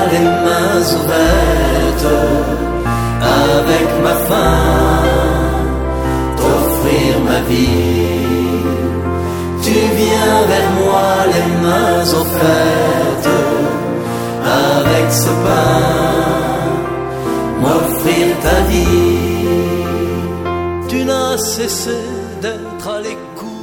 les mains ouvertes, avec ma faim, t'offrir ma vie. Tu viens vers moi les mains offertes, avec ce pain, m'offrir ta vie. Tu n'as cessé d'être à l'écoute